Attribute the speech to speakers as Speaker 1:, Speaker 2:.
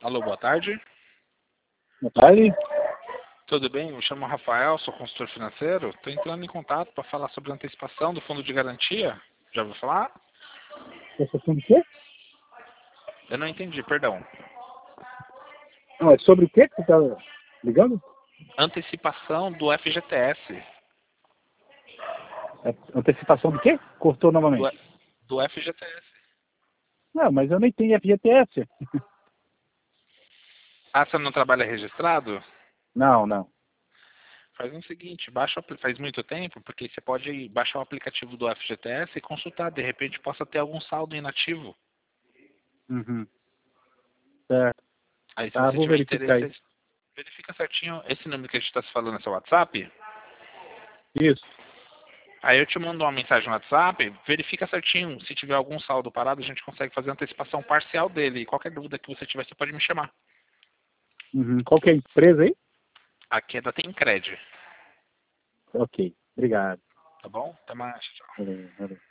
Speaker 1: Alô, boa tarde.
Speaker 2: Boa tarde.
Speaker 1: Tudo bem? Eu me chamo Rafael, sou consultor financeiro. Estou entrando em contato para falar sobre a antecipação do fundo de garantia. Já ouviu falar?
Speaker 2: Prestação de quê?
Speaker 1: Eu não entendi, perdão.
Speaker 2: Não, é sobre o quê que você está ligando?
Speaker 1: Antecipação do FGTS.
Speaker 2: É antecipação do quê? Cortou
Speaker 1: Do,
Speaker 2: novamente.
Speaker 1: do FGTS.
Speaker 2: Não, mas eu nem tenho FGTS.
Speaker 1: Ah, você não trabalha registrado?
Speaker 2: Não, não.
Speaker 1: Faz o seguinte, faz muito tempo, porque você pode baixar o aplicativo do FGTS e consultar. De repente possa ter algum saldo inativo.
Speaker 2: Uhum. Certo.
Speaker 1: Aí se
Speaker 2: Tá,
Speaker 1: você
Speaker 2: vou
Speaker 1: tiver
Speaker 2: verificar
Speaker 1: interesse,
Speaker 2: isso.
Speaker 1: verifica certinho esse número que a gente está se falando no seu WhatsApp.
Speaker 2: Isso.
Speaker 1: Aí eu te mando uma mensagem no WhatsApp, verifica certinho. Se tiver algum saldo parado, a gente consegue fazer a antecipação parcial dele. E qualquer dúvida que você tiver, você pode me chamar.
Speaker 2: Uhum. Qual que é a empresa aí?
Speaker 1: Aqui é da Tencred,
Speaker 2: Ok. Obrigado.
Speaker 1: tá bom? Até mais, tchau.
Speaker 2: Valeu, valeu.